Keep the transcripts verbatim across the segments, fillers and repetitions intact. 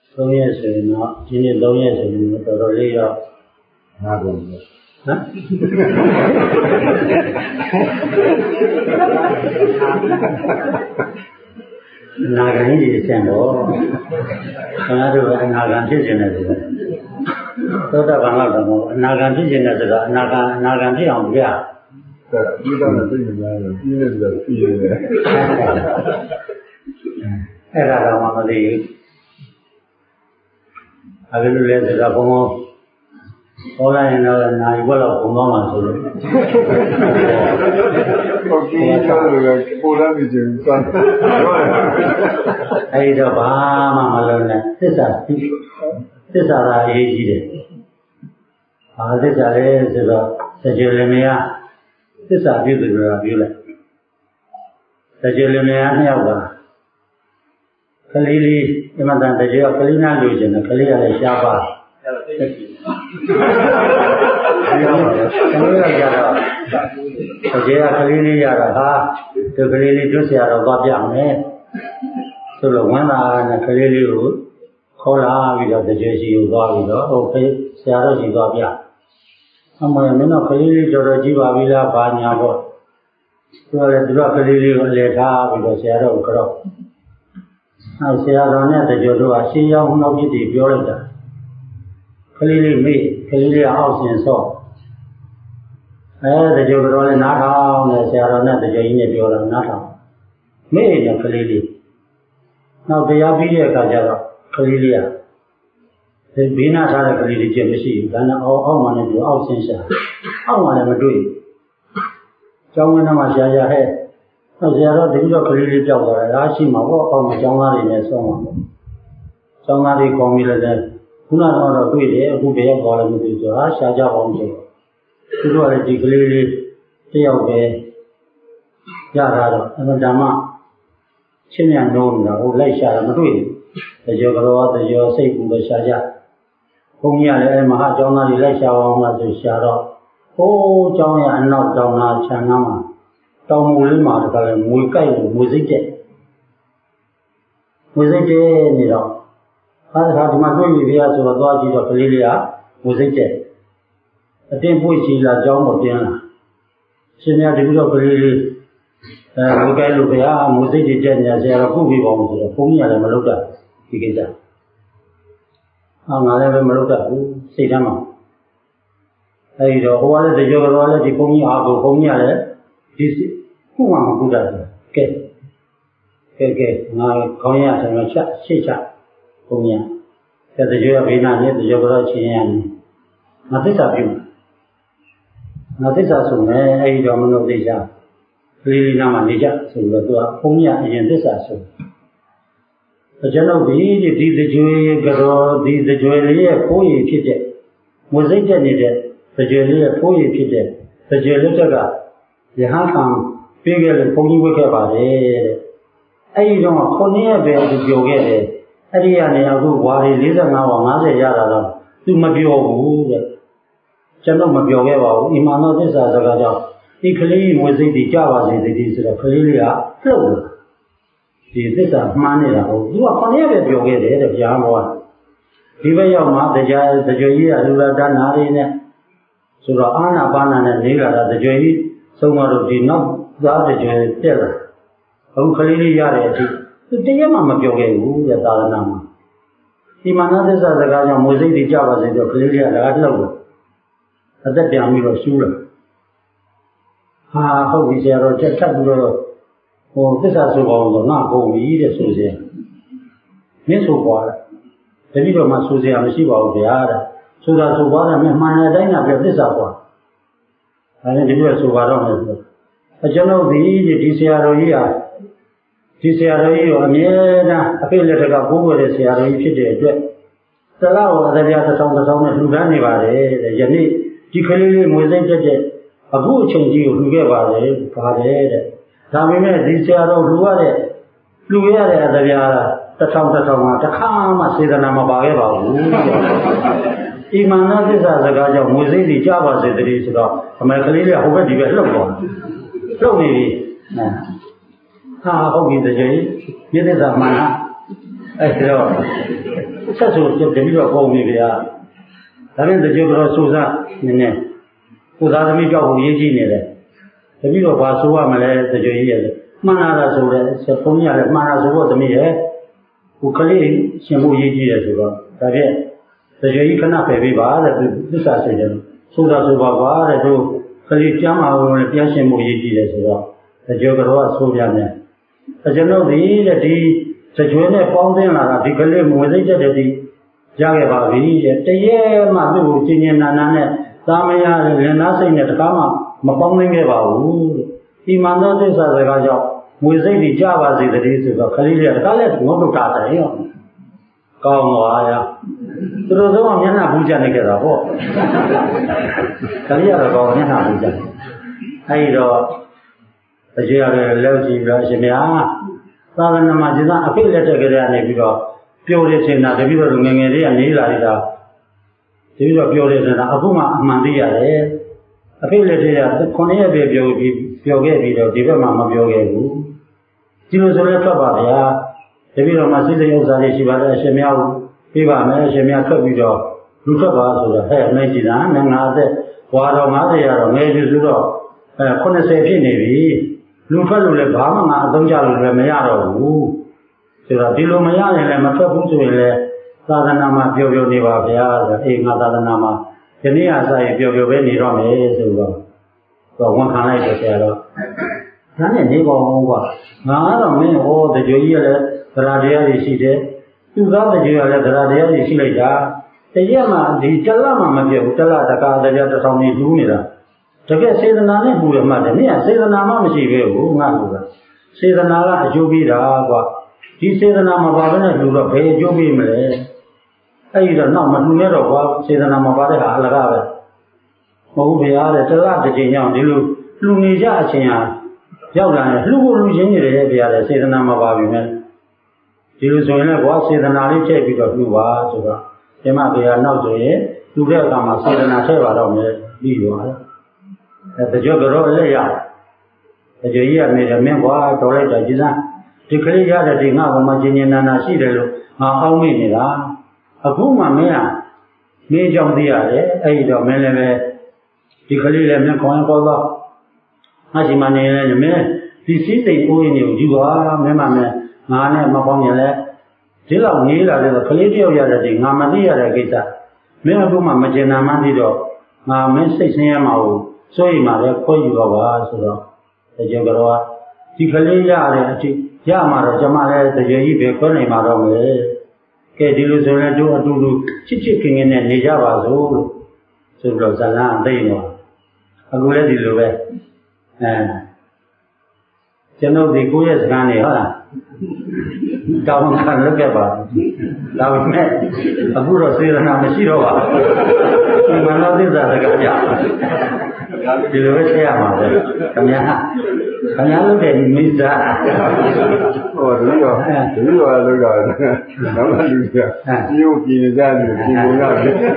သုံးရက်ဆိုရင်တော့ဒီနေ့သုံးရက်ဆိုရင်တော်တော်လေးတော့ငါကုန်ပြီဟမ်နာဂန်ကြီးအရှင်တော့ခင်ဗျားတို့အနာဂန်ဖြစ်နေတယ်ဆိုတော့သောတာပန်တော့တော့အနာဂန်ဖြစ်နေတယ်ဆိုတော့အနာဂန်အနာဂန်ဖြစ်အောင်ပြဒီတော့သိနေကြတယ်ပြည့်နေတယ်ပြည့်နေတယ်အဲ့ဒါတော့မသိဘူးအဲ့လိုလဲဆိုတော့ဘုံဘုံဟောလိုက်ရင်တော့နိုင်ဘက်တော့ဘုံတော့မှဆိုလို့ဟုတ်ကဲ့ဆောလို့ပေါ်လာပြီကျန်စမ်းအဲ့တော့ဘာမှမလုပ်နဲ့သစ္စာသစ္စာသာအရေးကြီးတယ်ဘာသစ္စာလဲဆိုတော့စကြဝဠာမယသစ္စာပြုသူကပြုလိုက်စကြဝဠာမယနှစ်ယောက်ပါကလေးလေးအမှန်တန်တကြွကလေးနာလို့ရှင်တယ်ကလေးကလည်းရှားပါအဲ့တော့သိတယ်ဒီလိုကြတော့တကြွကလေးလေးရတော့ဟာဒီကလေးလေးတွတ်ဆရာတော်သွားပြမယ်ဆိုတော့ဝမ်းသာနဲ့ကလေးလေးကိုခေါ်လာပြီးတော့တကြွရှိကိုသွားပြီးတော့ဟိုဖေးဆရာတော်ကြီးသွားပြအမေမင်းတို့ကလေးလေးတော်တော်ကြီးပါပြီလားဘာညာတော့သူကလည်းသူကကလေးလေးကိုအလေထားပြီးတော့ဆရာတော်ကိုကြောက်အဲဆရာတော်နဲ့တကြွတို့ကရှင်းရောက်နှောက်ပြစ်ပြီးပြောလိုက်တာကလေးလေးမေ့ကလေးလေးအောက်ဆင်ဆော့အဲတကြွတော်လည်းနားထောင်တယ်ဆရာတော်နဲ့တကြွကြီးနဲ့ပြောတာနားထောင်မေ့တယ်ကလေးလေးနောက်တရားပြီးတဲ့အခါကျတော့ကလေးလေးကဒီဘေးနာထားတဲ့ကလေးလေးချက်မရှိဘူးဒါနဲ့အောက်အောက်မှလည်းပြောအောက်ဆင်းရှာအောက်မှလည်းမတွေ့ဘူးကျောင်းဝင်းထဲမှာရှာရှာဟဲ့ဆရာတော်တတိယကလေးလေးကြောက်သွားတယ်အားရှိမှာပေါ့အောက်မှာကျောင်းသားတွေနဲ့ဆောင်းမှာပေါ့ကျောင်းသားတွေကောင်းပြီလည်းခုနကတော့တွေ့တယ်အခုတယောက်ပေါ်လည်းမသိဆိုအားရှာကြအောင်ဆိုသူတို့ကလည်းဒီကလေးလေးတယောက်ပဲရတာတော့အမှန်တမ်းချင်းမြန်လုံးနေတာဟိုလိုက်ရှာတာမတွေ့ဘူးတကြောကတော့တကြောစိတ်ကူပဲရှာကြဘုန်းကြီးကလည်းအဲမဟာကျောင်းသားတွေလိုက်ရှာအောင်မှဆိုရှာတော့ဟိုးကျောင်းရအနောက်တောင်နာခြံနားမှာတောင်မူလေးမှာတခါလေငွေကြိုက်လို့ငွေစိတ်တဲ့ငွေစိတ်တဲ့နေတော့အဲဒါဒီမှာတွေ့ပြီဗျာဆိုတော့သွားကြည့်တော့ကလေးလေးကငွေစိတ်တဲ့အတင်းပွေ့ချီလာကျောင်းမပြင်းလာရှင်များဒီလိုကလေးလေးအဲငွေကြိုက်လို့ဗျာငွေစိတ်တဲ့ကျညာဆရာတော်ခုပြီးပါအောင်ဆိုတော့ဘုန်းကြီးကလည်းမလုပ်တတ်ဒီကိစ္စအာငါလည်းပဲမလုပ်တတ်ဘူးစိတ်ထဲမှာအဲဒီတော့ဟိုကလည်းတကြောကတော့လည်းဒီဘုန်းကြီးအားကိုဘုန်းကြီးကလည်းဒီခုမှမကူတတ်ဘူးကဲကဲကဲငါခေါင်းရဆံရချက်ရှေ့ချဘုန်းကြီးကဲတကြောရဘေးနာနဲ့တကြောကတော့ချင်းရမယ်ငါသစ္စာပြုငါသစ္စာဆိုမယ်အဲဒီတော့မလို့သိချာလေးလေးနားမှာနေကြဆိုတော့သူကဘုန်းကြီးအရင်သစ္စာဆိုကျွန်တော်ဒီဒီသကြွေကတော့ဒီသကြွေလေးရဲ့ဖိုးရည်ဖြစ်တဲ့မွေစိတ်တက်နေတဲ့သကြွေလေးရဲ့ဖိုးရည်ဖြစ်တဲ့သကြွေလက်ချက်ကယဟန်ခံပြေးခဲ့လို့ဘုန်းကြီးဝတ်ခဲ့ပါတယ်တဲ့အဲ့ဒီတော့ခုနှစ်ရက်ပဲသူပြောခဲ့တယ်အဲ့ဒီကနေအခုဝါရီ၄၅ဝါ၅၀ရတာတော့သူမပြောဘူးတဲ့ကျွန်တော်မပြောခဲ့ပါဘူးအီမာနောသစ္စာစကားကြောင့်ဒီကလေးမွေစိတ်ကြီးကြပါစေတည်းဆိုတော့ကလေးလေးကလှုပ်လာဒီသစ္စာမှန်းနေတာဟုတ်သူကခொနည်းပဲပြောခဲ့တယ်တဲ့ဗျာမောဒီဘက်ရောက်မှတရားတကြွကြီးကလူလာတနာလေးနဲ့ဆိုတော့အာနာပါနာနဲ့နေလာတာတကြွကြီးဆုံးတော့ဒီနောက်သားတကြွတက်လာအခုကလေးလေးရတဲ့အထိသူတရားမှမပြောခဲ့ဘူးတဲ့သာသနာမှာဒီမာနသစ္စာစကားကြောင့်မွေစိတ်ကြီးကြပါစေတော့ကလေးလေးကလည်းလှုပ်လာအသက်ပြန်ပြီးတော့ရှူးလာဟာဟုတ်ပြီဆရာတော်ချက်ထပ်ပြီးတော့ဟိုသစ္စာဆိုပါအောင်တော့ငါကုန်ပြီတဲ့ဆိုစရာမင်းဆိုပွားတယ်တတိတော်မှဆိုစရာမရှိပါဘူးဗျာတဲ့ဆိုတာဆိုပွားတယ်မင်းမှန်တဲ့အတိုင်းကပြသစ္စာပွားဒါနဲ့ဒီလိုဆိုပါတော့မယ်ဆိုအကျွန်ုပ်ဒီဒီဆရာတော်ကြီးဟာဒီဆရာတော်ကြီးကိုအမြဲတမ်းအဖေလက်ထက်ကဘိုးဘွယ်တဲ့ဆရာတော်ကြီးဖြစ်တဲ့အတွက်တလားကိုအတရားတစ်ဆောင်တစ်ဆောင်နဲ့လှူဒန်းနေပါတယ်တဲ့ယနေ့ဒီကလေးလေးမွေစိတ်တက်တဲ့အခုအချိန်ကြီးကိုလှူခဲ့ပါတယ်ပါတယ်တဲ့ဒါပေမဲ့ဒီဆရာတော်လှူရတဲ့လှူရတဲ့အတရားတစ်ထောင်တစ်ထောင်ကတစ်ခါမှစေတနာမပါခဲ့ပါဘူး။အိမာနသစ္စာစကားကြောင့်မွေစိတ်ကြီးကြပါစေတည်းဆိုတော့အမေကလေးလေးဟိုဘက်ဒီဘက်လှုပ်သွားလှုပ်နေပြီ။ဟာဟုတ်ပြီတကယ်မြေသစ္စာမှန်လားအဲ့တော့ဆက်ဆိုတပြီးတော့ပုံပြီဗျာဒါနဲ့တကြိုတော့စူးစားနည်းနည်းကိုသားသမီးကြောက်ဖို့ရေးကြည့်နေတယ်တပြီးတော့ဘာဆိုရမလဲတကြိုကြီးရဲ့မှန်လာတာဆိုတဲ့ဆက်ဖုံးရတယ်မှန်လာဆိုတော့သမီးရဲ့ကိုကလေးရှင်ဖို့ရေးကြည့်ရဆိုတော့ဒါဖြင့်တကြိုကြီးခဏဖယ်ပေးပါတဲ့သူသစ္စာစိတ်တယ်ဆိုတာဆိုပါကွာတဲ့သူကလေးကျမ်းမာအောင်လည်းပြန်ရှင်ဖို့ရေးကြည့်တယ်ဆိုတော့တကြိုကတော့ဆိုပြမယ်ကျွန်တော်ဒီတဲ့ဒီစကြွေနဲ့ပေါင်းသိလာတာဒီကလေးမွေစိတ်တဲ့ဒီရခဲ့ပါပြီတဲ့တရေမှသူ့ကိုကျင်ကျင်နာနာနဲ့သာမယာလင်သားစိတ်နဲ့တကားမှမပေါင်းသိခဲ့ပါဘူးတဲ့ဒီမှန်သောသစ္စာစကားကြောင့်မွေစိတ်ကြီးကြပါစေတည်းဆိုတော့ကလေးလေးတကားလည်းငုံလို့တာတယ်ရောကောင်းသွားရသူတို့တော့မျက်နှာပူကြနေကြတာဟောကလေးရတော့ကောင်းမျက်နှာပူကြအဲဒီတော့အကျေရတယ်လောက်ကြည့်ပြီးတော့ရှင်များသာသနာမှာကျန်အဖိလက်ထက်ကလေးကနေပြီးတော့ပျော်တဲ့ချိန်တာတပည့်တော်ငယ်ငယ်လေးကနေလာနေတာတပည့်တော်ပျော်တဲ့ချိန်တာအခုမှအမှန်သိရတယ်အဖိလက်ထက်ကခုနှစ်ရက်ပဲပျော်ပြီးပျော်ခဲ့ပြီးတော့ဒီဘက်မှာမပျော်ခဲ့ဘူးဒီလိုဆိုလဲထွက်ပါဗျာတပည့်တော်မှာစိစိဥစ္စာတွေရှိပါတယ်အရှင်များပြပါမယ်အရှင်များထွက်ပြီးတော့လူထွက်ပါဆိုတော့ဟဲ့နိုင်ကြည့်တာနဲ့ငါအသက်ဘွာတော်ငါးဆယ်ရတော့ငယ်ပြီဆိုတော့အဲခုနှစ်ဆယ်ဖြစ်နေပြီလူထွက်လို့လည်းဘာမှငါအသုံးချလို့လည်းမရတော့ဘူးဆိုတော့ဒီလိုမရရင်လည်းမထွက်ဘူးဆိုရင်လည်းသာသနာမှာပျော်ပျော်နေပါဗျာဆိုအေးငါသာသနာမှာဒီနေ့အစားရင်ပျော်ပျော်ပဲနေတော့မယ်ဆိုတော့တော့ဝန်ခံလိုက်တယ်ဆရာတော်ဒါနဲ့နေကောင်းကွာငါကတော့မင်းဟောတကြွကြီးရလဲသရတရားတွေရှိတယ်သူသားတကြွရလဲသရတရားတွေရှိလိုက်တာတရက်မှဒီတလမှမပြတ်ဘူးတလတကာတရားတစ်ဆောင်ကြီးလူးနေတာတကယ်စေတနာနဲ့ပူရမှတယ်မင်းကစေတနာမှမရှိပဲဘူးငါ့ကစေတနာကအကျိုးပေးတာကွာဒီစေတနာမပါဘဲနဲ့လူတော့ဘယ်အကျိုးပေးမလဲအဲ့ဒီတော့နောက်မလူနဲ့တော့ကွာစေတနာမပါတဲ့ဟာအလကားပဲမဟုတ်ဗျာတဲ့တလတစ်ချိန်ကြောင့်ဒီလိုလူနေကြအချိန်ဟာရောက်လာရင်လှူဖို့လူချင်းနေတယ်ဗျာတဲ့စေတနာမပါပြီမဲ့ဒီလိုဆိုရင်လည်းကွာစေတနာလေးထည့်ပြီးတော့လှူပါဆိုတော့ဒီမှာဗျာနောက်ဆိုရင်လူတဲ့အခါမှာစေတနာထည့်ပါတော့မယ်ပြီးသွားတယ်အဲတကြွကတော့အလက်ရတကြွကြီးကနေတယ်မင်းကွာတော်လိုက်တာကြည်စမ်းဒီကလေးရတဲ့ဒီငါ့ဘုံမှာကျင်ကျင်နာနာရှိတယ်လို့ငါအောက်မိနေတာအခုမှမင်းကမင်းကြောင့်သိရတယ်အဲ့ဒီတော့မင်းလည်းပဲဒီကလေးလည်းမင်းခေါင်းပေါ်တော့ငါရှိမှနေလဲမင်းဒီစည်းစိမ်ကိုရင်းနေကိုယူပါမင်းမမင်းငါနဲ့မပေါင်းရင်လည်းဒီလောက်နေလာတဲ့ကလေးတယောက်ရတဲ့ဒီငါမသိရတဲ့ကိစ္စမင်းအခုမှမကျင်နာမှသိတော့ငါမင်းစိတ်ဆင်းရဲမှာကိုစိုးရိမ်မှာပဲခွဲယူတော့ပါဆိုတော့တကြွကတော့ဒီကလေးရတဲ့အထိရမှာတော့ကျွန်မလည်းတကြွကြီးပဲခွဲနိုင်မှာတော့မယ်ကဲဒီလိုဆိုရင်တို့အတူတူချစ်ချစ်ခင်ခင်နဲ့နေကြပါစို့လို့ဆိုတော့ဇာလန်အသိတော့အခုလည်းဒီလိုပဲအဲကျွန်တော်ဒီကိုယ့်ရဲ့စကားနေဟုတ်လားတောင်းခံလုပ်ခဲ့ပါဒါပေမဲ့အခုတော့စေတနာမရှိတော့ပါဘူးဒီမှာတော့သစ္စာစကားပြဒီလိုပဲဆက်ရမှာပဲခင်ဗျာခင်ဗျာလုပ်တဲ့မိစ္ဆာဟောဒီရောဒီရောလောက်တာတော့မလူပြပြုတ်ပြင်းကြတယ်ဒီလိုက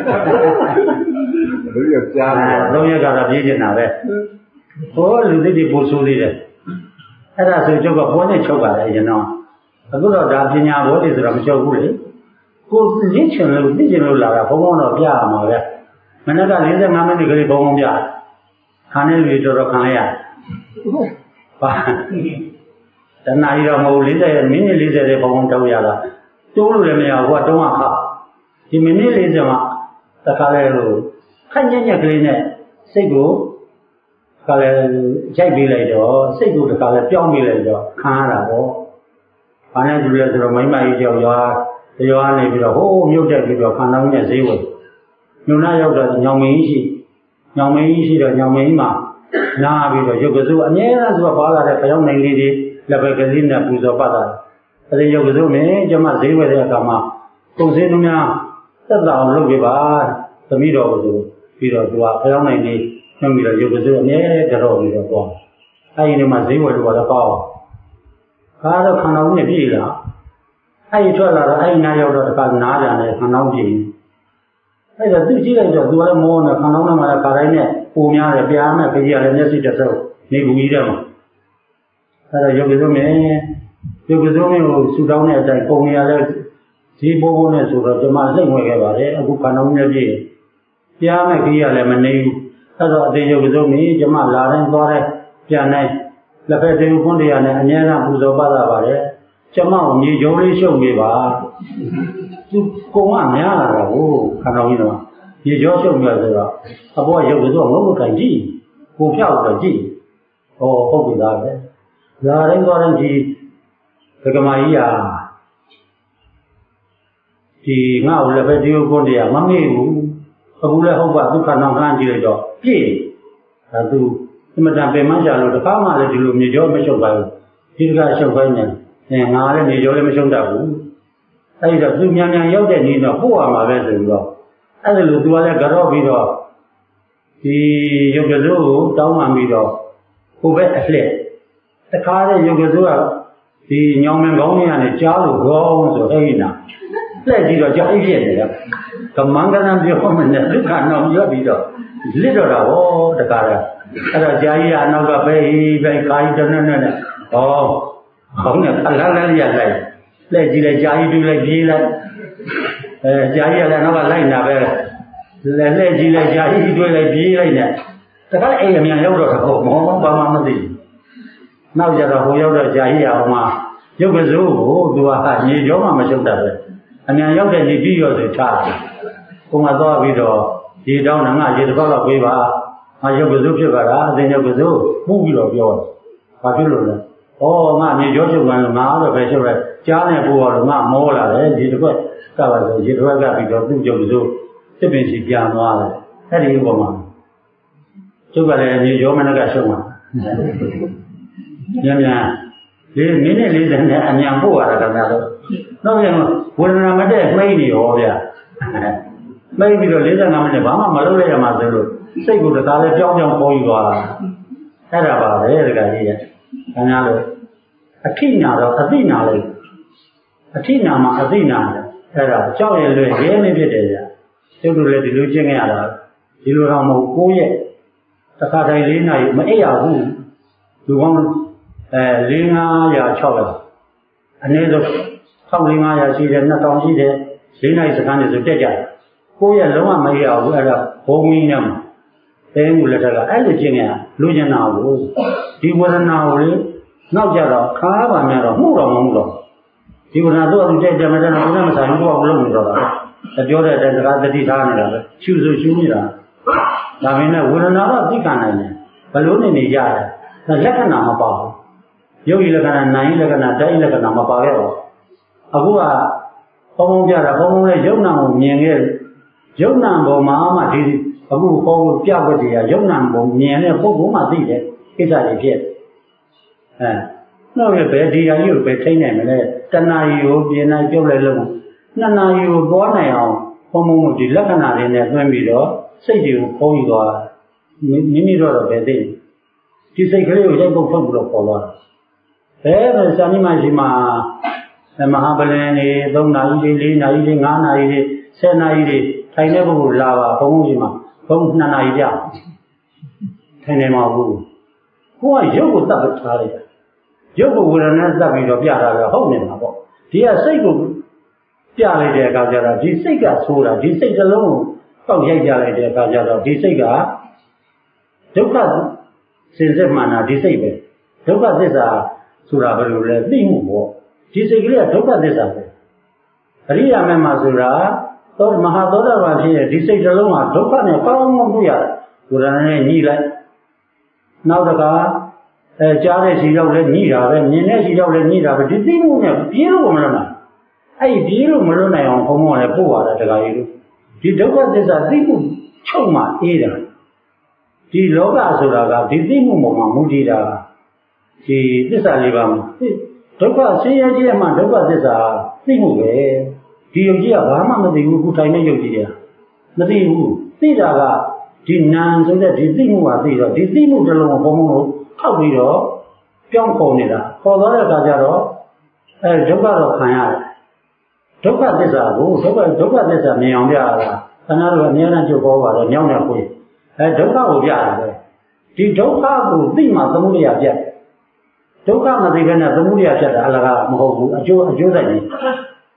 ဒီရောကြားတယ်သုံးရက်ကတော့ပြေးနေတာပဲဟောလူသိတိပို့ဆိုးသေးတယ်အဲ့ဒါဆိုကျုပ်ကဘောနဲ့ချုပ်ပါလေကျွန်တော်အခုတော့ဒါပညာဘောတွေဆိုတော့မချုပ်ဘူးလေကိုလင့်ချင်လို့သိချင်လို့လာတာဘုံဘုံတော့ပြရမှာပဲမနေ့က၄၅မိနစ်ကလေးဘုံဘုံပြခါနေလူတော်တော်ခံလိုက်ရပါတနာရီတော့မဟုတ်၄၀မိနစ်၄၀လေးဘုံဘုံတောင်းရတာတိုးလို့လည်းမရဘူးကတုံးအခါဒီမိနစ်၄၀မှာတခါလဲလို့ခက်ညက်ညက်ကလေးနဲ့စိတ်ကိုခါလဲရိုက်ပေးလိုက်တော့စိတ်ကိုတခါလဲပြောင်းပေးလိုက်တော့ခံရတာပေါ့ဘာနဲ့တူလဲဆိုတော့မိမကြီးကြောက်ရွာရွာနေပြီးတော့ဟိုးမြုပ်တက်ပြီးတော့ခန္ဓာကြီးနဲ့ဈေးဝင်ညုံနာရောက်တော့ညောင်မင်းကြီးရှိညောင်မင်းကြီးရှိတော့ညောင်မင်းကြီးမှာနားပြီးတော့ရုပ်ကစုအမြဲတမ်းဆိုတော့ပါလာတဲ့ခရောက်နိုင်လေးတွေလက်ပဲကလေးနဲ့ပူဇော်ပတ်တာအဲဒီရုပ်ကစုမင်းကျမဈေးဝယ်တဲ့အခါမှာပုံစံသူများသက်သာအောင်လုပ်ပြပါသမီးတော်ကဆိုပြီးတော့သူကခရောက်နိုင်လေးညွှန်ပြီးတော့ရုပ်ကစုအမြဲကြော်ပြီးတော့သွားအဲဒီနေ့မှာဈေးဝယ်လို့တော့ပေါ့ခါတော့ခန္ဓာကြီးနဲ့ပြည်လာအဲဒီထွက်လာတော့အဲဒီနားရောက်တော့တခါနားကြတယ်ခန္ဓာကြီးပြည်အဲ့ဒါသူကြည့်လိုက်တော့သူကလည်းမောနဲ့ခန္ဓာနဲ့မှလည်းခါတိုင်းနဲ့ပုံများတယ်ပြားနဲ့ခကြီးရတယ်မျက်စိတစ်စုံနေဘူးကြီးတယ်မှာအဲ့ဒါရုပ်ကစုမင်းရုပ်ကစုမင်းကိုဆူတောင်းတဲ့အတိုင်းပုံရလဲဒီဘိုးဘိုးနဲ့ဆိုတော့ကျွန်မစိတ်ဝင်ခဲ့ပါတယ်အခုခန္ဓာဦးနဲ့ပြည့်ကြားမဲ့ကြီးရလည်းမနေဘူးအဲ့တော့အသေးရုပ်ကစုံနေကျွန်မလာတိုင်းသွားတိုင်းပြန်တိုင်းလက်ဖက်သေးခွန်းတရားနဲ့အများအားပူဇော်ပါတာပါတယ်ကျွန်မကိုမြေကြုံလေးရှုပ်နေပါသူကုံကများလာတာကိုခန္ဓာဦးတော့မြေကြောရှုပ်မြတ်ဆိုတော့အဘောရုပ်ကစုံငုတ်ကန်ကြည့်ကိုဖြောက်တော့ကြည့်ဟောဟုတ်ပြီသားပဲလာတိုင်းသွားတိုင်းကြည့်ဒကမာကြီးဟာဒီငါ့ကိုလက်ဖက်သေးခွန်းတရားမမေ့ဘူးအခုလည်းဟုတ်ပါသူခန္ဓာလှမ်းကြည့်လိုက်တော့ပြည့်ဒါသူအမတန်ပင်မကြလို့တစ်ခါမှလည်းဒီလိုမြေကြောမရှုပ်ပါဘူးဒီတကရှုပ်ခိုင်းနေအဲငါလည်းမြေကြောလည်းမရှုပ်တတ်ဘူးအဲဒီတော့သူမြန်မြန်ရောက်တဲ့နေ့တော့ပို့ရမှာပဲဆိုပြီးတော့အဲ့ဒါလို့သူကလည်းကြော့ပြီးတော့ဒီရုပ်ကစိုးကိုတောင်းမှပြီးတော့ဟိုဘက်အလှည့်တခါတဲ့ရုပ်ကစိုးကဒီညောင်မင်းကောင်းကြီးကနေကြားလို့ခေါင်းဆိုအဲ့ဒီနာလှည့်ကြည့်တော့ကြားအိပ်ပြည့်နေတယ်ကမန်ကနံပြောမှလည်းဒုက္ခနောက်ရောက်ပြီးတော့လစ်တော့တာဟောတကားကအဲ့တော့ဂျာကြီးကအနောက်ကပဲပဲကာကြီးတနနဲ့နဲ့ဟောခေါင်းနဲ့အလားလားရလိုက်လက်ကြည့်လိုက်ဂျာကြီးတူလိုက်ပြေးလိုက်အဲဂျာကြီးကလည်းနောက်ကလိုက်နာပဲလက်လက်ကြည့်လိုက်ဂျာကြီးတွေ့လိုက်ပြေးလိုက်နဲ့တခါအိမ်အမြန်ရောက်တော့ဟောမောဘာမှမသိနောက်ကြတော့ဟိုရောက်တော့ဂျာကြီးကဟိုမှာရုပ်ကစိုးကိုသူကရေကြောမှမရှုပ်တတ်ပဲအမြန်ရောက်တဲ့နေပြီးရောဆိုထားတယ်ကိုမသွားပြီးတော့ရေတောင်းတာငါရေတစ်ခေါက်တော့ပေးပါငါရုပ်ကစိုးဖြစ်ပါလားအသိရုပ်ကစိုးပူပြီးတော့ပြောတယ်ဘာဖြစ်လို့လဲဩငါမြေကြောချုပ်ကန်လို့ငါတော့ပဲချုပ်ရဲကြားနေပူတော့ငါမောလာတယ်ရေတစ်ခွက်ကပါဆိုရေတစ်ခွက်ကပြီးတော့သူ့ရုပ်ကစိုးစစ်ပင်စီပြန်သွားတယ်အဲ့ဒီဥပမာချုပ်ကလည်းမြေကြောမနကရှုံးပါညံ့ညံ့လေးမိနစ်လေးတည်းနဲ့အမြန်ပို့ရတာခင်ဗျာတော့နောက်ပြန်ဝေဒနာမတည့်မှိတ်နေရောဗျာမှိတ်ပြီးတော့၄၅မိနစ်ဘာမှမလုပ်ရရမှာဆိုလို့စိတ်ကိုတခါလဲကြောင်းကြောင်းပေါ်ယူသွားတာအဲ့ဒါပါပဲတခါကြီးရဲ့ခင်ဗျားလို့အထိနာတော့အသိနာလိုက်အထိနာမှာအသိနာတယ်အဲ့ဒါကြောက်ရလွယ်ရဲနေဖြစ်တယ်ဗျာကျုပ်တို့လည်းဒီလိုကျင့်ခဲ့ရတာဒီလိုတော့မဟုတ်ကိုယ့်ရဲ့တခါတိုင်း၄နာရီမအိပ်ရဘူးလူကောင်းအဲ၄၅ရာ၆ရာအနည်းဆုံး၁၄၅ရာရှိတယ်၂တောင်ရှိတယ်၄နိုင်စကားနဲ့ဆိုတက်ကြတယ်ကိုယ့်ရဲ့လုံးဝမရဘူးအဲ့ဒါဘုံမင်းနဲ့မှာတဲမှုလက်ထက်ကအဲ့လိုချင်းကလူကျင်နာကိုဒီဝရဏကိုလေနောက်ကြတော့ခါပါများတော့မှုတော့မမှုတော့ဒီဝရဏတော့သူတက်ကြမယ်တော့ဘယ်နဲ့မဆိုင်ဘူးတော့လုံးနေတော့တာပဲပြောတဲ့အတိုင်းစကားတတိထားနေတာပဲရှုဆိုရှုနေတာဒါပေမဲ့ဝရဏတော့သိခံနိုင်တယ်ဘလို့နေနေကြတယ်လက္ခဏာမပါဘူးရုပ်ရည်လက္ခဏာနာယီလက္ခဏာဓာတ်လက္ခဏာမပါခဲ့ပါဘူးအခုကဘုံဘုံပြတာဘုံဘုံနဲ့ယုံနာကိုမြင်ခဲ့ယုံနာပေါ်မှာမှဒီအခုဟောပြွက်တရားယုံနာပုံမြင်တဲ့ပုဂ္ဂိုလ်မှသိတယ်ကိစ္စတွေဖြစ်အဲနောက်ရပဲဒီဟာကြီးကိုပဲထိနိုင်မလဲတဏှာကြီးကိုပြင်နိုင်ပြုတ်လိုက်လို့နှစ်နာရီကိုပေါ်နိုင်အောင်ဘုံဘုံဒီလက္ခဏာတွေနဲ့တွင်းပြီးတော့စိတ်တွေကိုဖုံးယူသွားမိမိတော့ပဲသိဒီစိတ်ကလေးကိုရိုက်ပုတ်ထုတ်ပြီးတော့ပေါ်သွားတယ်ဘယ်မှာစာမိမရှိမှာမဟာပလင်နေ၃နာရီ၄နာရီ၅နာရီ၁၀နာရီတွေထိုင်တဲ့ပုဂ္ဂိုလ်လာပါဘုံဘုံကြီးမှာဘုံ၂နာရီကြာထိုင်နေမှာဘူးကိုကရုပ်ကိုတတ်ပြီးထားလိုက်ရုပ်ကိုဝေဒနာတတ်ပြီးတော့ပြတာကဟုတ်နေမှာပေါ့ဒီကစိတ်ကိုပြလိုက်တဲ့အခါကျတော့ဒီစိတ်ကဆိုးတာဒီစိတ်စလုံးကိုတောက်ရိုက်ကြလိုက်တဲ့အခါကျတော့ဒီစိတ်ကဒုက္ခစင်စစ်မှန်တာဒီစိတ်ပဲဒုက္ခသစ္စာဆိုတာဘယ်လိုလဲသိမှုပေါ့ဒီစိတ်ကလေးကဒုက္ခသစ္စာပဲအရိယာမေမှာဆိုတာသောမဟာသောတာပန်ဖြစ်ရဲ့ဒီစိတ်တစ်လုံးဟာဒုက္ခနဲ့ကောင်းကောင်းတွေ့ရတယ်ကိုယ်တိုင်နဲ့ညှိလိုက်နောက်တကအဲကြားတဲ့ရှိရောက်လဲညှိတာပဲမြင်တဲ့ရှိရောက်လဲညှိတာပဲဒီသိမှုနဲ့ပြေးလို့မလွတ်နိုင်အဲ့ဒီပြေးလို့မလွတ်နိုင်အောင်ဘုံဘုံလည်းပို့ရတယ်တခါကြီးလို့ဒီဒုက္ခသစ္စာသိမှုချုပ်မှအေးတယ်ဒီလောကဆိုတာကဒီသိမှုပေါ်မှာမူတည်တာဒီသစ္စာလေးပါးမှာဒုက္ခဆင်းရဲခြင်းမှဒုက္ခသစ္စာသိမှုပဲဒီယုတ်ကြီးကဘာမှမသိဘူးခုထိုင်နေယုတ်ကြီးတွေကမသိဘူးသိတာကဒီနာမ်ဆိုတဲ့ဒီသိမှုကသိတော့ဒီသိမှုတစ်လုံးကိုဘုံဘုံကိုထောက်ပြီးတော့ပြောင်းပေါ်နေတာပေါ်သွားတဲ့အခါကျတော့အဲဒုက္ခတော့ခံရတယ်ဒုက္ခသစ္စာကိုဒုက္ခဒုက္ခသစ္စာမြင်အောင်ပြရတာခဏတော့အများနဲ့ကြုတ်ပေါ်ပါတယ်ညောင်းနေကိုအဲဒုက္ခကိုပြတာပဲဒီဒုက္ခကိုသိမှသမုဒယပြတ်ဒုက္ခမသိဘဲနဲ့သမုဒယပြတ်တာအလကားမဟုတ်ဘူးအကျိုးအကျိုးဆိုင်ကြီးဒ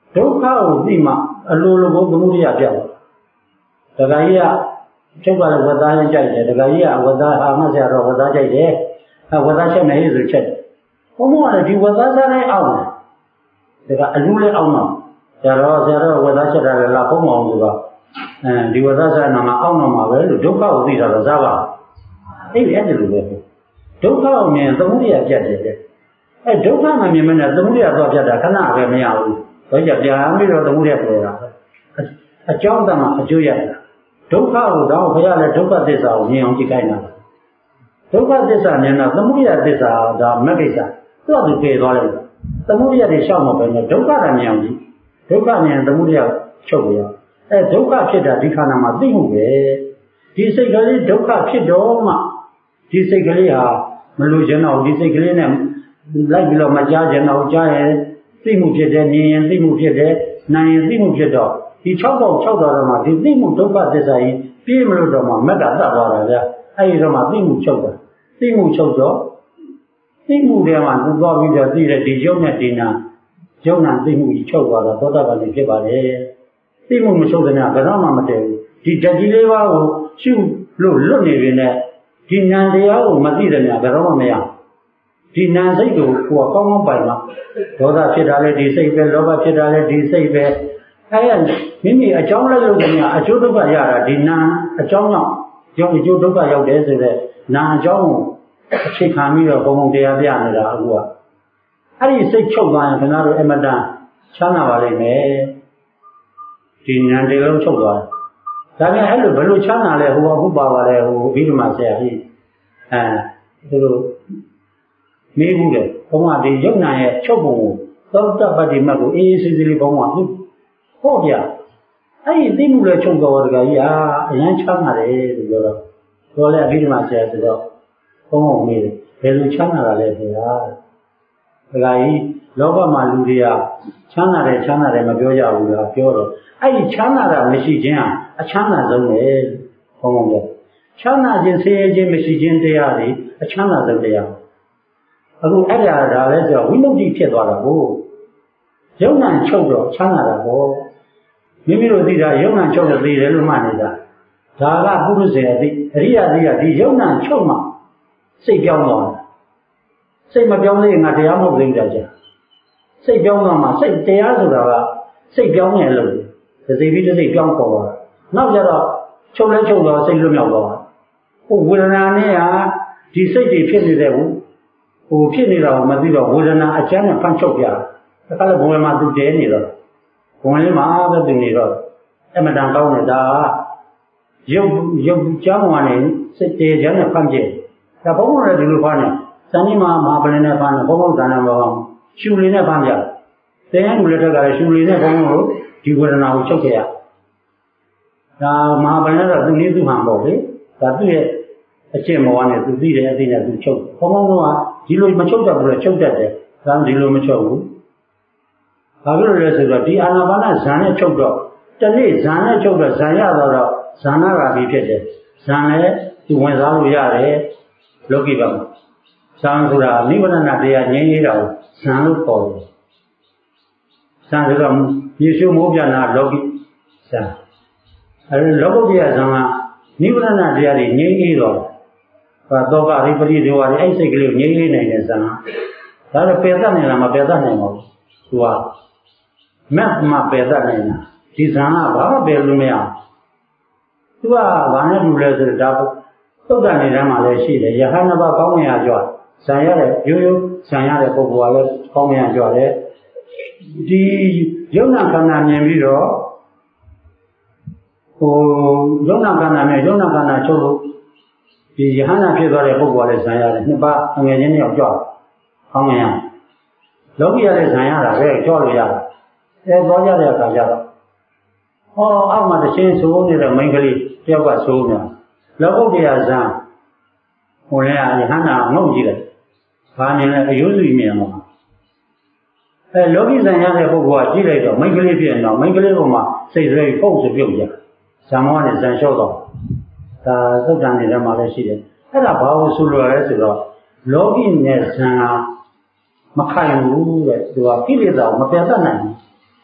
ဒုက္ခကိုသိမှအလိုလိုကိုသမုဒိယပြောက်ဒကာကြီးကချုပ်ကလည်းဝတ်သားရင်ကြိုက်တယ်ဒကာကြီးကဝတ်သားအာမဆရာတော်ဝတ်သားကြိုက်တယ်အဲဝတ်သားချက်မယ်ဆိုချက်တယ်ဘုံဘုံကလည်းဒီဝတ်သားစားတိုင်းအောင်တယ်ဒါကအလူလည်းအောင်တော့ဆရာတော်ဆရာတော်ဝတ်သားချက်တာလည်းလာဘုံမအောင်ဆိုတော့အဲဒီဝတ်သားစားနာမှာအောင်တော့မှာပဲလို့ဒုက္ခကိုသိတာတော့စားပါအဲ့ဒီအဲ့ဒီလိုပဲဒုက္ခကိုမြင်သမုဒိယပြတ်တယ်တဲ့အဲဒုက္ခမမြင်မနဲ့သမုဒိယတော့ပြတ်တာခဏပဲမရဘူးတော့ကြပြန်ပြီးတော့သမုဒိယပေါ်တာအကြောင်းတမ်းမှာအကျိုးရတယ်ဒုက္ခကိုတော့ဘုရားလည်းဒုက္ခသစ္စာကိုမြင်အောင်ကြည့်ခိုင်းတာဒုက္ခသစ္စာမြင်တော့သမုဒိယသစ္စာဒါမဂ္ဂိစ္စသူ့အတူပြေသွားတယ်သမုဒိယတွေရှောက်မှာပဲနဲ့ဒုက္ခတမြင်အောင်ကြည့်ဒုက္ခမြင်သမုဒိယချုပ်ပြရအဲဒုက္ခဖြစ်တာဒီခန္ဓာမှာသိမှုပဲဒီစိတ်ကလေးဒုက္ခဖြစ်တော့မှဒီစိတ်ကလေးဟာမလို့ကျင်တော့ဒီစိတ်ကလေးနဲ့လိုက်ပြီးတော့မကြားကျင်တော့ကြားရင်သိမှုဖြစ်တယ်မြင်ရင်သိမှုဖြစ်တယ်နာရင်သိမှုဖြစ်တော့ဒီ၆ပေါက်၆တော်တော့မှဒီသိမှုဒုက္ခသစ္စာကြီးပြေးမလို့တော့မှမက်ကတတ်သွားတာဗျာအဲဒီတော့မှသိမှုချုပ်တာသိမှုချုပ်တော့သိမှုတွေမှာသူသွားပြီးတော့သိတဲ့ဒီယုံနဲ့ဒီနာယုံနာသိမှုကြီးချုပ်သွားတော့သောတာပန်ဖြစ်ပါတယ်သိမှုမချုပ်တဲ့နာဘယ်တော့မှမတည့်ဘူးဒီဓာတ်ကြီးလေးပါးကိုရှုလို့လွတ်နေပြီနဲ့ဒီဉာဏ်တရားကိုမသိတဲ့နာဘယ်တော့မှမရဒီဉာဏ်စိတ်ကိုကိုယ်ကောင်းကောင်းပိုင်မှာဒေါသဖြစ်တာလည်းဒီစိတ်ပဲလောဘဖြစ်တာလည်းဒီစိတ်ပဲအဲမိမိအကြောင်းလိုက်လို့ကနေအကျိုးဒုက္ခရတာဒီနာအကြောင်းကြောင့်ကြောင့်အကျိုးဒုက္ခရောက်တယ်ဆိုတဲ့နာအကြောင်းကိုအခြေခံပြီးတော့ဘုံဘုံတရားပြနေတာအခုကအဲ့ဒီစိတ်ချုပ်သွားရင်ခင်ဗျားတို့အမတန်ချမ်းသာပါလိမ့်မယ်ဒီဉာဏ်တွေလုံးချုပ်သွားတယ်ဒါပြန်အဲ့လိုဘယ်လိုချမ်းသာလဲဟိုအခုပါပါလဲဟိုဘိဓမ္မာဆရာကြီးအဲဒီလိုမေးဘူးလေဘုံကဒီယုတ်နာရဲ့ချုပ်ပုံကိုသောတပတ္တိမတ်ကိုအေးအေးဆေးဆေးလေးဘုံကဟုတ်ဗျာအဲ့ဒီသိမှုလည်းချုပ်တော်တကကြီးဟာအရန်ချမ်းသာတယ်လို့ပြောတော့ပြောလဲအဘိဓမ္မာဆရာဆိုတော့ဘုံကမေးတယ်ဘယ်လိုချမ်းသာတာလဲခင်ဗျာတကကြီးလောကမှာလူတွေကချမ်းသာတယ်ချမ်းသာတယ်မပြောကြဘူးလားပြောတော့အဲ့ဒီချမ်းသာတာမရှိခြင်းဟာအချမ်းသာဆုံးပဲဘုံကပြောချမ်းသာခြင်းဆင်းရဲခြင်းမရှိခြင်းတရားတွေအချမ်းသာဆုံးတရားအခုအဲ့ဒါဒါလဲဆိုတော့ဝိမု ക്തി ဖြစ်သွားတာကိုယုံနာချုပ်တော့ချမ်းသာတာကိုမိမိတို့သိတာယုံနာချုပ်တော့သိတယ်လို့မှတ်နေတာဒါကပုရုဇေအသိအရိယာသိကဒီယုံနာချုပ်မှစိတ်ပြောင်းသွားတာစိတ်မပြောင်းသေးရင်ငါတရားမဟုတ်သေးကြကြစိတ်ပြောင်းသွားမှစိတ်တရားဆိုတာကစိတ်ပြောင်းနေလို့သတိပြီးစိတ်ပြောင်းပေါ်သွားတာနောက်ကြတော့ချုပ်လဲချုပ်တော့စိတ်လွတ်မြောက်သွားတာဟိုဝေဒနာနဲ့ဟာဒီစိတ်တွေဖြစ်နေတဲ့ဘူးဟိုဖြစ်နေတာကိုမသိတော့ဝေဒနာအကျမ်းနဲ့ဖန်ချုပ်ပြတာဒါကလည်းဘဝမှာသူတဲနေတော့ဘဝလေးမှာပဲသူနေတော့အမတန်ကောင်းနေတာရုပ်ရုပ်ကြောင်းကနေစိတ်တဲကျမ်းနဲ့ဖန်ပြည့်ဒါဘုံဘုံလည်းဒီလိုဖန်နေစံကြီးမှာမဟာပလင်နဲ့ဖန်တယ်ဘုံဘုံဒါနဘောရှူလေးနဲ့ဖန်ပြတဲရူလက်ထက်ကလည်းရှူလေးနဲ့ဘုံဘုံကိုဒီဝေဒနာကိုချုပ်ခဲ့ရဒါမဟာပလင်ကတော့သူနည်းသူမှန်ပေါ့လေဒါသူ့ရဲ့အကျင့်မောနဲ့သူသိတယ်အသိနဲ့သူချုပ်ဘုံဘုံကဒီလိုမချုပ်တတ်ဘူးလေချုပ်တတ်တယ်ဒါဒီလိုမချုပ်ဘူးဘာဖြစ်လို့လဲဆိုတော့ဒီအာနာပါနဇာနဲ့ချုပ်တော့တနေ့ဇာနဲ့ချုပ်တော့ဇာရတော့တော့ဇာနာရာပြီးဖြစ်တယ်ဇာနဲ့သူဝင်စားလို့ရတယ်လောကီဘက်မှာဇာဆိုတာနိဗ္ဗာန်တရားငြိမ်းနေတာကိုဇာလို့ခေါ်တယ်ဇာဆိုတော့မြေရှုမိုးပြန်တာလောကီဇာအဲဒီလောကုတ္တရာဇာကနိဗ္ဗာန်တရားတွေငြိမ်းနေတော့ဘာတော့ကရိပတိတွေဝါတွေအဲ့စိတ်ကလေးကိုငြိမ်းနေနိုင်တဲ့ဇာဒါတော့ပယ်တတ်နေတာမပယ်တတ်နိုင်ပါဘူးသူကမက်မှပယ်တတ်နေတာဒီဇာကဘာမှပယ်လို့မရဘူးသူကဘာနဲ့တူလဲဆိုတော့ဒါသုတ်တန်နေတန်းမှာလည်းရှိတယ်ယဟန်နဘကောင်းမြတ်ကြွဇာရတဲ့ရိုးရိုးဇာရတဲ့ပုဂ္ဂိုလ်ကလည်းကောင်းမြတ်ကြွတယ်ဒီယုံနာခန္ဓာမြင်ပြီးတော့ဟိုယုံနာခန္ဓာနဲ့ယုံနာခန္ဓာချုပ်လို့ဒီယဟန်နာဖြစ်သွားတဲ့ပုဂ္ဂိုလ်ကလည်းဇာရတယ်နှစ်ပါးအငယ်ချင်းတယောက်ကြွကောင်းမြတ်လောကီရတဲ့ဇာရတာပဲကြွလို့ရတာအဲသွားကြတဲ့အခါကျတော့ဟောအောက်မှာတစ်ချင်းဆိုးနေတဲ့မိန်းကလေးတယောက်ကဆိုးနေလောကုတ္တရာဇာဟိုလည်းယဟန်နာငုံကြည့်တယ်ဘာမြင်လဲအယုစုမြင်မှာအဲလောကီဇာရတဲ့ပုဂ္ဂိုလ်ကကြည့်လိုက်တော့မိန်းကလေးဖြစ်နေတော့မိန်းကလေးပေါ်မှာစိတ်ဆွဲပုတ်ဆိုပြုတ်ကြဇာမောနဲ့ဇန်လျှော့တော့ဒါသုတ်တန်နေတဲ့မှာလည်းရှိတယ်အဲ့ဒါဘာလို့ဆိုလိုရဲဆိုတော့လောကီနဲ့ဇန်ကမခိုင်ဘူးတဲ့သူကကိလေသာကိုမပယ်တတ်နိုင်ဘူး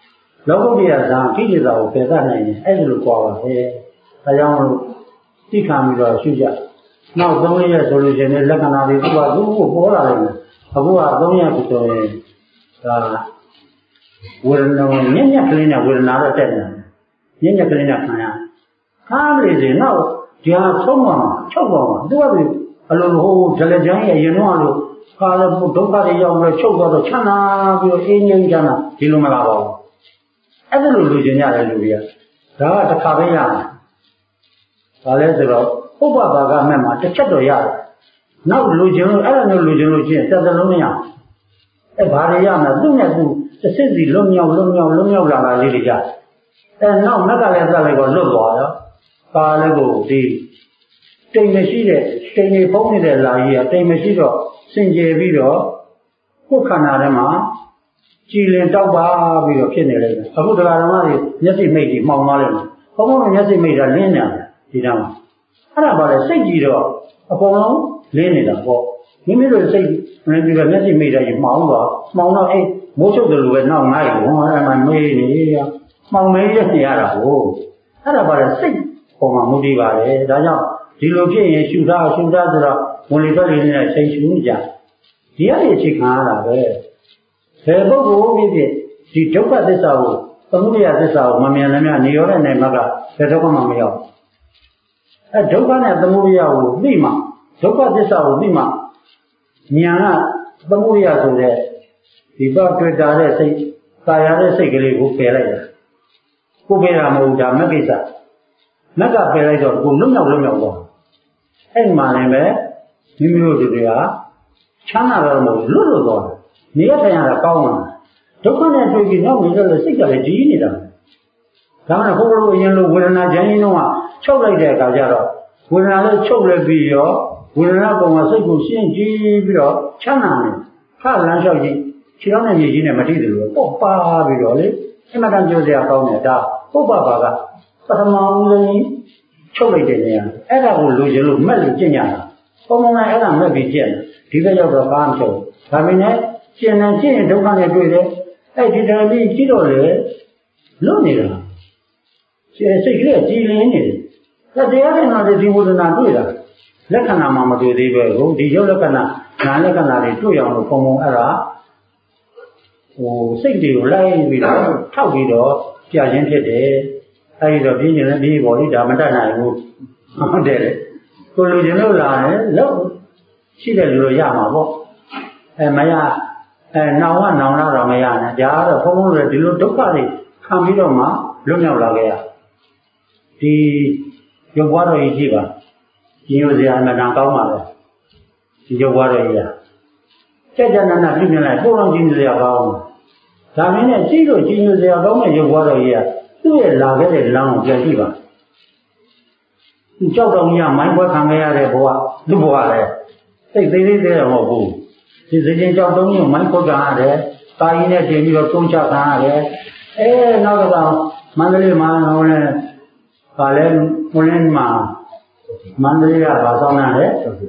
လောကုတ္တရာဇာကိလေသာကိုပယ်တတ်နိုင်ရင်အဲ့ဒီလိုကြွားပါပဲဒါကြောင့်လို့သိခံပြီးတော့ရှုကြနောက်သုံးရက်ဆိုလို့ရှိရင်လက္ခဏာတွေသူကသူ့ကိုပေါ်လာတယ်အခုကသုံးရက်ဆိုရင်ဒါဝေဒနာညံ့ညက်ကလေးနဲ့ဝေဒနာတော့တက်နေတယ်ညံ့ညက်ကလေးနဲ့ခံရခါမလို့စီနောက်ကြာဆုံးမှာချုပ်ပါမှာသူကသူအလိုဟိုဒလကြမ်းရဲ့ရင်တော့လို့ခါလို့ဒုက္ခတွေရောက်လို့ချုပ်သွားတော့ချမ်းသာပြီးတော့အင်းငြိမ်းချမ်းသာဒီလိုမလာပါဘူးအဲ့ဒါလိုလူကျင်ရတယ်လူတွေကဒါကတစ်ခါပဲရမယ်ဒါလဲဆိုတော့ပုပ္ပဘာကမဲ့မှာတစ်ချက်တော့ရတယ်နောက်လူကျင်လို့အဲ့ဒါမျိုးလူကျင်လို့ချင်းသက်သက်လုံးမရအဲ့ဘာတွေရမလဲသူ့နဲ့သူတစ်စစ်စီလွတ်မြောက်လွတ်မြောက်လွတ်မြောက်လာတာလေးတွေကြအဲနောက်မက်ကလည်းသက်လိုက်တော့လွတ်သွားရောပါလည်းကိုဒီတိမ်မရှိတဲ့တိမ်နေဖုံးနေတဲ့လာကြီးကတိမ်မရှိတော့စင်ကြယ်ပြီးတော့ကိုယ်ခန္ဓာထဲမှာကြည်လင်တောက်ပါပြီးတော့ဖြစ်နေလိမ့်မယ်အခုတရားဓမ္မတွေမျက်စိမိတ်ကြီးမှောင်သွားလိမ့်မယ်ဘုံဘုံမျက်စိမိတ်ကလင်းနေတယ်ဒီတော့အဲ့ဒါပါလေစိတ်ကြည်တော့အကုန်လုံးလင်းနေတာပေါ့မိမိတို့စိတ်မင်းပြီးတော့မျက်စိမိတ်ကြီးမှောင်သွားမှောင်တော့အဲ့မိုးချုပ်တယ်လို့ပဲနောက်ငါ့ကိုဟောအဲ့မှာမေးနေရမှောင်မေးရနေရတာကိုအဲ့ဒါပါလေစိတ်ပုံမှာမူတည်ပါလေဒါကြောင့်ဒီလိုဖြစ်ရင်ရှုထားရှုထားဆိုတော့ဝင်လေတော့လေးနဲ့ချိန်ရှုကြဒီအရေးချိန်ခါရတာပဲဘယ်ပုဂ္ဂိုလ်ဖြစ်ဖြစ်ဒီဒုက္ခသစ္စာကိုသမုဒယသစ္စာကိုမမြင်လည်းများနေရောတဲ့နိုင်မှာကဘယ်တော့မှမရောက်အဲဒုက္ခနဲ့သမုဒယကိုသိမှဒုက္ခသစ္စာကိုသိမှဉာဏ်ကသမုဒယဆိုတဲ့ဒီဘတွေ့တာတဲ့စိတ်ကာယတဲ့စိတ်ကလေးကိုပယ်လိုက်တာကိုပယ်တာမဟုတ်ဒါမက္ကိစ္စမက်ကပယ်လိုက်တော့ကိုလွတ်မြောက်လွတ်မြောက်သွားအဲ့မှာလည်းပဲမိမိတို့တွေကချမ်းသာတော့မဟုတ်လွတ်လွတ်သွားနေရထိုင်ရတာကောင်းမှာဒုက္ခနဲ့တွေ့ပြီးနောက်နေတော့စိတ်ကလည်းကြီးနေတာဒါမှမဟုတ်ဘုရားလိုအရင်လိုဝေဒနာကြမ်းရင်းတော့ချုပ်လိုက်တဲ့အခါကျတော့ဝေဒနာလည်းချုပ်လည်းပြီးရောဝေဒနာပုံမှာစိတ်ကိုရှင်းကြည့်ပြီးတော့ချမ်းသာနေခါလမ်းလျှောက်ကြည့်ခြေထောက်နဲ့မြေကြီးနဲ့မထိတယ်လို့ပေါ့ပါပြီးတော့လေအမှန်တန်ပြောစရာကောင်းတယ်ဒါပုပ္ပဘာကပထမဦးဆုံးချုပ်လိုက်တဲ့နေရာအဲ့ဒါကိုလိုချင်လို့မက်လို့ကျင့်ကြတာပုံမှန်အဲ့ဒါမက်ပြီးကျင့်ဒီဘက်ရောက်တော့ကားမချုပ်ဒါပေမဲ့ကျင့်နေကျင့်ရင်ဒုက္ခနဲ့တွေ့တယ်အဲ့ဒီတရားကြီးကြည့်တော့လေလွတ်နေတာစိတ်ကလေးကြည်လင်းနေတယ်ဒါတရားနဲ့တော့ဒီဝေဒနာတွေ့တာလက္ခဏာမှမတွေ့သေးပဲကိုဒီရုပ်လက္ခဏာနာလက္ခဏာတွေတွေ့အောင်လို့ပုံပုံအဲ့ဒါဟိုစိတ်တွေကိုလိုက်ပြီးတော့ထောက်ပြီးတော့ကြာခြင်းဖြစ်တယ်အဲဒီတော့ပြင်းကျင်လည်းပြီးပေါ်လိဒါမတတ်နိုင်ဘူးဟုတ်တယ်ကိုလူကျင်လို့လာတယ်လို့ရှိတယ်လို့ရမှာပေါ့အဲမရအဲနောင်ကနောင်လာတော့မရနဲ့ဒါကတော့ဘုံဘုံတွေဒီလိုဒုက္ခတွေခံပြီးတော့မှလွတ်မြောက်လာခဲ့ရဒီရုပ်ဘွားတော်ကြီးကြည့်ပါကြီးညိုစရာအမှန်တန်ကောင်းပါလေဒီရုပ်ဘွားတော်ကြီးကကြက်ကြနနပြုမြင်လိုက်ပို့တော့ကြီးညိုစရာကောင်းဒါမင်းနဲ့ကြည့်လို့ကြီးညိုစရာကောင်းတဲ့ရုပ်ဘွားတော်ကြီးကသူ့ရဲ့လာခဲ့တဲ့လမ်းကိုပြန်ကြည့်ပါသူကြောက်တော်ကြီးကမိုင်းပွဲခံခဲ့ရတဲ့ဘဝသူ့ဘဝလည်းစိတ်သေးသေးသေးတော့မဟုတ်ဘူးဒီစခြင်းကြောက်တော်ကြီးကိုမိုင်းပွဲခံရတယ်တာကြီးနဲ့တင်ပြီးတော့တုံးချခံရတယ်အဲနောက်တော့မန္တလေးမှာဟိုလည်းဗာလဲဟိုလည်းမှာမန္တလေးကဗာဆောင်ရတယ်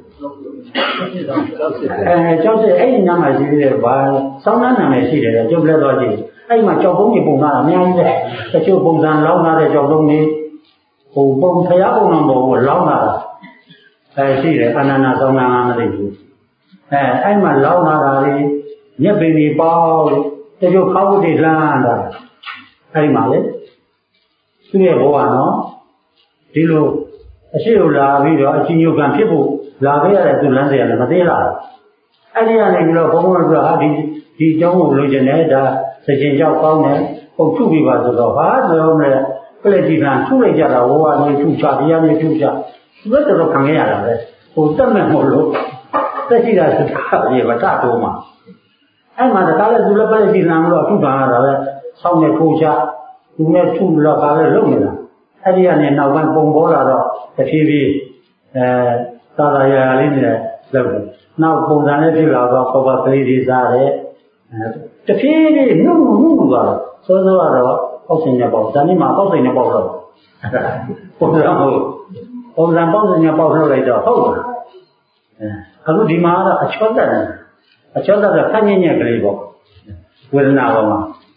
အဲကျောက်စစ်အဲ့ဒီညမှာရှိသေးတယ်ဗာဆောင်းနှမ်းနာမည်ရှိတယ်ကျုပ်လည်းတော့ကြည့်အဲ့မှာကြောက်ပုံးကြီးပုံလာတာအများကြီးပဲတချို့ပုံစံလောင်းလာတဲ့ကြောက်ပုံးကြီးဟိုပုံဖျားပုံတော်ကိုလောင်းလာတာအဲရှိတယ်အနန္တဆောင်းနှမ်းမသိဘူးအဲအဲ့မှာလောင်းလာတာလေညက်ပင်ကြီးပေါင်းတချို့ခောက်ဝတ်တွေလှမ်းတာအဲ့ဒီမှာလေသူ့ရဲ့ဘဝနော်ဒီလိုအရှိကိုလာပြီးတော့အချင်းညုတ်ကံဖြစ်ဖို့လာခဲ့ရတဲ့သူလမ်းစဉ်ကလည်းမသေးလားအဲ့ဒီကနေပြီးတော့ဘုံဘုံကဟာဒီဒီအကြောင်းကိုလိုချင်တယ်ဒါစကြင်ကြောက်ကောင်းတယ်ပုံထုပြီးပါဆိုတော့ဟာပြောမလဲပြလက်ကြီးကထုလိုက်ကြတာဘဝလေးထုချတရားလေးထုချသူကတော်တော်ခံခဲ့ရတာပဲဟိုတက်မဲ့မို့လို့တက်ရှိတာစကားပြေမတတော့မှာအဲ့မှာတကားလဲသူလည်းပြလက်ကြီးလမ်းလို့ထုခံရတာပဲဆောင်းနေထိုးချသူနဲ့ထုလို့ကားလဲလုံနေတာအဲ့ဒီကနေနောက်ပိုင်းပုံပေါ်လာတော့တဖြည်းဖြည်းအဲသာသာရာလေးနဲ့လောက်တယ်နောက်ပုံစံလေးဖြစ်လာတော့ပေါ်ပါကလေးတွေစားတယ်တဖြည်းဖြည်းနှုတ်နှုတ်သွားတော့စောစောကတော့ပေါက်စင်နဲ့ပေါက်ဇာတိမှာပေါက်စင်နဲ့ပေါက်တော့ပုံစံဟုတ်ပုံစံပေါက်စင်နဲ့ပေါက်ထုတ်လိုက်တော့ဟုတ်လားအဲအခုဒီမှာကတော့အချောတက်တယ်အချောတက်ကခက်ညံ့ညံ့ကလေးပေါ့ဝေဒနာပေါ်မှာ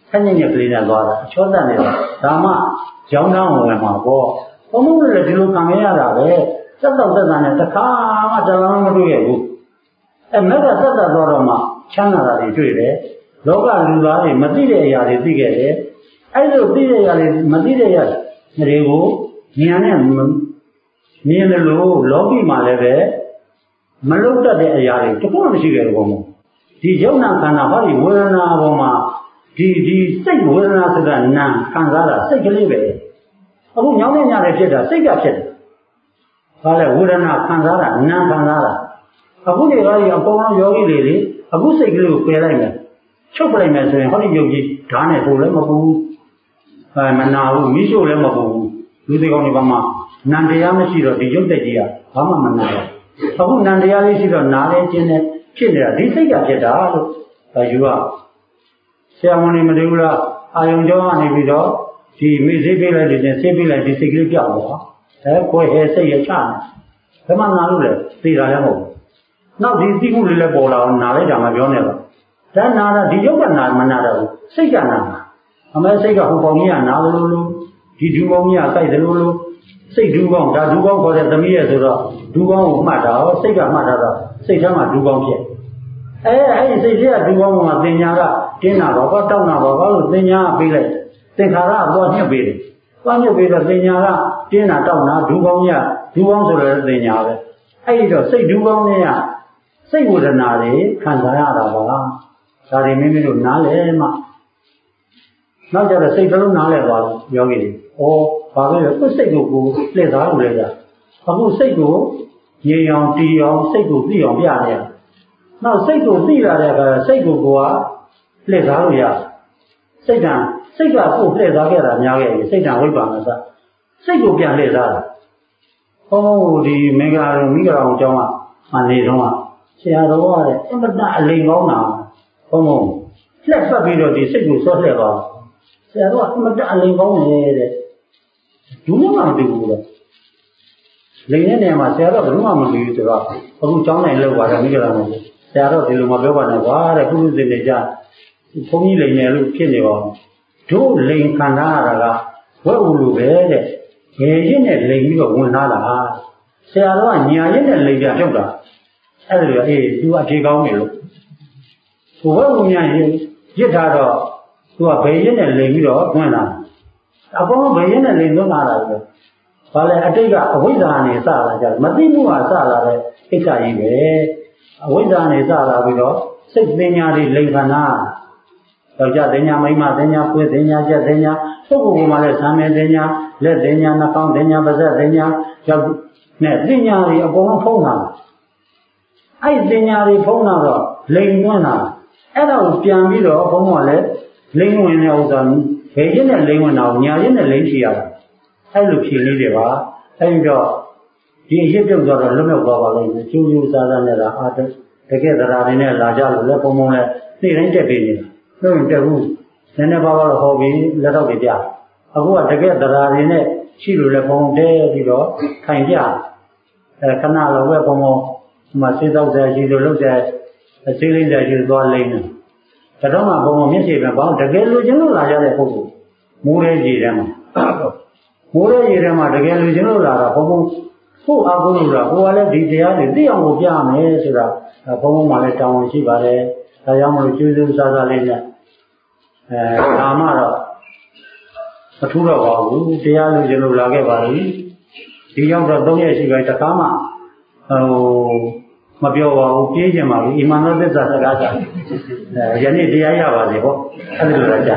ဆက်ညစ်ညစ်ကလေးနဲ့သွားတာချောတတ်နေတာဒါမှကြောင်းတောင်းဝင်မှာပေါ့ဘုံဘုံလည်းဒီလိုခံရတာပဲသက်တော့သက်တာနဲ့တစ်ခါမှတလုံးမတွေ့ရဘူးအဲမက်ကသက်တာတော့တော့မှချမ်းသာတာတွေတွေ့တယ်လောကလူသားတွေမသိတဲ့အရာတွေသိခဲ့တယ်အဲ့လိုသိတဲ့အရာတွေမသိတဲ့အရာတွေကိုဉာဏ်နဲ့မြင်တယ်လို့လောကီမှာလည်းပဲမလုတ်တတ်တဲ့အရာတွေတခုမှမရှိခဲ့ဘူးဘုံဘုံဒီယုံနာခန္ဓာဟောဒီဝေဒနာပေါ်မှာဒီဒီစိတ်ဝေဒနာဆိုတာနာခံစားတာစိတ်ကလေးပဲအခုညောင်းနေညလည်းဖြစ်တာစိတ်ကဖြစ်တယ်ဘာလဲဝေဒနာခံစားတာနာခံစားတာအခုဒီကားကြီးအပေါ်လုံးယောဂီတွေလေအခုစိတ်ကလေးကိုပယ်လိုက်မယ်ချုပ်ပလိုက်မယ်ဆိုရင်ဟောဒီယုတ်ကြီးဓာတ်နဲ့ထိုးလည်းမပူဘူးအဲမနာဘူးမိရှို့လည်းမပူဘူးလူတွေကောင်းတွေဘာမှနံတရားမရှိတော့ဒီယုတ်တက်ကြီးကဘာမှမနာဘူးအခုနံတရားလေးရှိတော့နားလဲကျင်းတယ်ဖြစ်နေတာဒီစိတ်ကဖြစ်တာလို့ဒါယူရဆရာဝန်တွေမတည်ဘူးလားအာယုံကျောင်းကနေပြီးတော့ဒီမိစေးပေးလိုက်တယ်ဆေးပေးလိုက်ဒီစိတ်ကလေးပြောက်သွားအဲကိုယ်ဟဲစိတ်ရချနေဘယ်မှနာလို့လဲသိတာလည်းမဟုတ်ဘူးနောက်ဒီသိမှုလေးလည်းပေါ်လာအောင်နာလိုက်တာမှပြောနေတော့ဒါနာတာဒီယုတ်ကနာမနာတော့ဘူးစိတ်ကနာတာအမဲစိတ်ကဟိုပေါင်းကြီးကနာလို့လို့ဒီဒူပေါင်းကြီးကစိုက်တယ်လို့လို့စိတ်ဒူပေါင်းဒါဒူပေါင်းခေါ်တဲ့သမီးရဲ့ဆိုတော့ဒူပေါင်းကိုမှတ်တာဟောစိတ်ကမှတ်တာတော့စိတ်ထဲမှာဒူပေါင်းဖြစ်အဲအဲ့ဒီစိတ်ကြီးကဒူပေါင်းမှာသင်ညာကတင်းတာတော့တောက်တာတော့ဘာလို့သင်ညာပေးလိုက်သင်္ခါရကတော့ညှစ်ပေးတယ်သွားညှစ်ပေးတော့သင်ညာကတင်းတာတောက်တာဒူပေါင်းကြီးကဒူပေါင်းဆိုတဲ့သင်ညာပဲအဲ့ဒီတော့စိတ်ဒူပေါင်းကြီးကစိတ်ဝေဒနာတွေခံစားရတာပါဒါတွေမိမိတို့နားလဲမှနောက်ကြတော့စိတ်ကလုံးနားလဲသွားလို့ယောဂီတွေဩဘာပဲလဲကိုယ်စိတ်ကိုကိုလှည့်သားလို့လဲကြအခုစိတ်ကိုငြိမ်အောင်တီးအောင်စိတ်ကိုသိအောင်ပြရတယ်နောက်စိတ်ကိုသိလာတဲ့အခါစိတ်ကိုကိုကလှည့်သားလို့ရစိတ်ကစိတ်ကကိုလှည့်သားခဲ့တာများခဲ့ပြီစိတ်ကဝိပ္ပန္နစစိတ်ကိုပြန်လှည့်သားတာဟောဒီမင်္ဂလာတော်မိဂရာအောင်ကျောင်းကမနေတော့ဆရာတော်ကတဲ့အမတအလိမ်ကောင်းတာဘုံဘုံလှက်ပတ်ပြီးတော့ဒီစိတ်ကိုစောလှည့်သွားဆရာတော်ကအမတအလိမ်ကောင်းနေတဲ့ဒုမှမသိဘူးလေလိမ်တဲ့နေရာမှာဆရာတော်ဘယ်မှမသိဘူးဆိုတော့အခုကျောင်းနိုင်လောက်ပါတယ်မိဂရာအောင်ဆရာတော်ဒီလိုမပြောပါနဲ့ကွာတဲ့ကုသစင်နေကြဘုန်းကြီးလိမ်နေလို့ဖြစ်နေပါတို့လိမ်ခံရတာကဝက်ဦးလိုပဲတဲ့ငယ်ရင်းနဲ့လိမ်ပြီးတော့ဝင်လာတာဆရာတော်ကညာရင်းနဲ့လိမ်ပြဖြုတ်တာအဲ့ဒါအေးသူအဖြေကောင်းနေလို့ဘဝဝညာရင်ရစ်ထားတော့သူကဘယ်ရင်းနဲ့လိမ်ပြီးတော့ဝင်လာအပေါင်းဘယ်ရင်းနဲ့လိမ်သွန်းလာတာလဲဘာလဲအတိတ်ကအဝိဇ္ဇာနဲ့စလာကြတယ်မသိမှုကစလာတဲ့ကိစ္စကြီးပဲအဝိဇ္ဇာနဲ့စလာပြီးတော့စိတ်ပညာတွေလိမ်ခဏယောက်ျားပညာမိန်းမပညာပွေပညာချက်ပညာပုဂ္ဂိုလ်ကမှလည်းသံမေပညာလက်ပညာနှာခေါင်းပညာပါးစပ်ပညာယောက်နဲ့ပညာတွေအကုန်လုံးဖုံးတာအဲ့ပညာတွေဖုံးတာတော့လိမ်သွင်းတာအဲ့ဒါကိုပြန်ပြီးတော့ဘုံကလည်းလိမ်ဝင်တဲ့ဥစ္စာဘယ်ရင်းနဲ့လိမ်ဝင်တာကိုညာရင်းနဲ့လိမ်ချရတာအဲ့လိုဖြေလေးတွေပါအဲ့ဒီတော့ဒီအဖြစ်ပြုတ်သွားတော့လွတ်မြောက်သွားပါလိမ့်မယ်ကျိုးကျိုးစားစားနဲ့လားအာတကယ်တရားတွေနဲ့လာကြလို့လည်းပုံပုံနဲ့နေ့တိုင်းတက်ပြီးနေတာလို့ရင်တက်ဘူးနည်းနည်းပါးပါးတော့ဟောပြီးလက်တော့ပြအခုကတကယ်တရားတွေနဲ့ရှိလို့လည်းပုံတဲပြီးတော့ခိုင်ပြအဲခဏလောပဲပုံပုံဒီမှာစေးတော့တဲ့ရှိလို့လုပ်တဲ့အသေးလေးတဲ့ရှိသွားလိမ့်မယ်ဒါတော့မှပုံပုံမျက်စိပဲဘောင်းတကယ်လိုချင်လို့လာကြတဲ့ပုဂ္ဂိုလ်မိုးရဲကြီးတယ်မှာမိုးရဲကြီးတယ်မှာတကယ်လိုချင်လို့လာတာပုံပုံကိုအားကိုးလို့လားကိုကလည်းဒီတရားတွေသိအောင်ကိုပြမယ်ဆိုတာဘုံဘုံမှလည်းတောင်းဝန်ရှိပါတယ်ဒါကြောင့်မလို့ကျိုးကျိုးစားစားလေးနဲ့အဲဒါမှတော့မထူးတော့ပါဘူးတရားလိုချင်လို့လာခဲ့ပါလိဒီရောက်တော့သုံးရက်ရှိပါတခါမှဟိုမပြောပါဘူးပြေးကျင်ပါဘူးအိမ်မနောသစ္စာစကားကြအဲယနေ့တရားရပါစေဟောအဲ့ဒါလိုကြ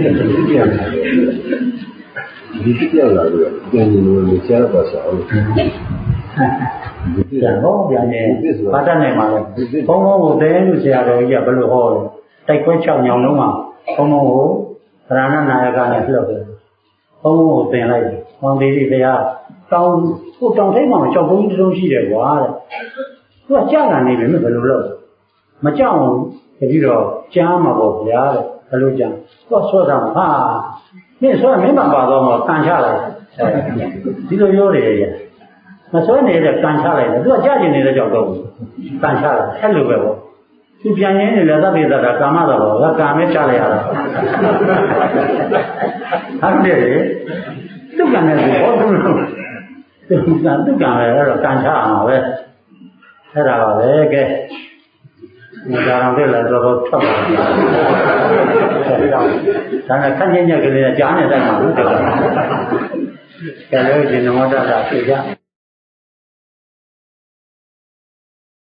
ဒီပြောလာလို့ပြန်လို့ဆရာတော်ဆောင်းကျန်တော့ဗျာနဲ့ဘာတတ်နိုင်မှာလဲဘုံဘုံကိုတဲလို့ဆရာတော်ကြီးကဘယ်လိုဟောလဲတိုက်ခွဲ၆ညောင်လုံးမှာဘုံဘုံကိုဗရဏနာယကနဲ့လှုပ်တယ်ဘုံဘုံကိုသင်လိုက်တယ်ဟောင်းသေးသေးတရားတောင်းကိုတောင်းထိတ်မှကြောက်ဘုံကြီးတုံးရှိတယ်ကွာတဲ့သူကကြာတာနေပြီမဘယ်လိုလုပ်မကြောက်ဘူးတတိတော့ကြားမှာပေါ့ဗျာတဲ့ဘယ်လိုကြားသူကဆွဲတာဟာမင်းဆွဲမင်းမပါတော့မှကန်ချလိုက်ဒီလိုပြောတယ်ကြမဆွဲနေတဲ့ကန်ချလိုက်တယ်သူကကြာကျင်နေတဲ့ကြောက်တော့ကန်ချလိုက်အဲ့လိုပဲပေါ့သူပြန်ရင်းနေလည်းသဗ္ဗေတ္တာကာမတော်ကကာမဲချလိုက်ရတာဟုတ်တယ်လေသူကလည်းဘောသူလို့သူကသူကလည်းအဲ့တော့ကန်ချအောင်ပဲအဲ့ဒါပါပဲကဲဒီကြအောင်တဲ့လည်းတော့ထွက်ပါဘူးဒါနဲ့ခန့်ချင်းညက်ကလေးကြားနေတတ်မှာဟုတ်တယ်ကဲလို့ဒီနမောတ္တတာပြေကြ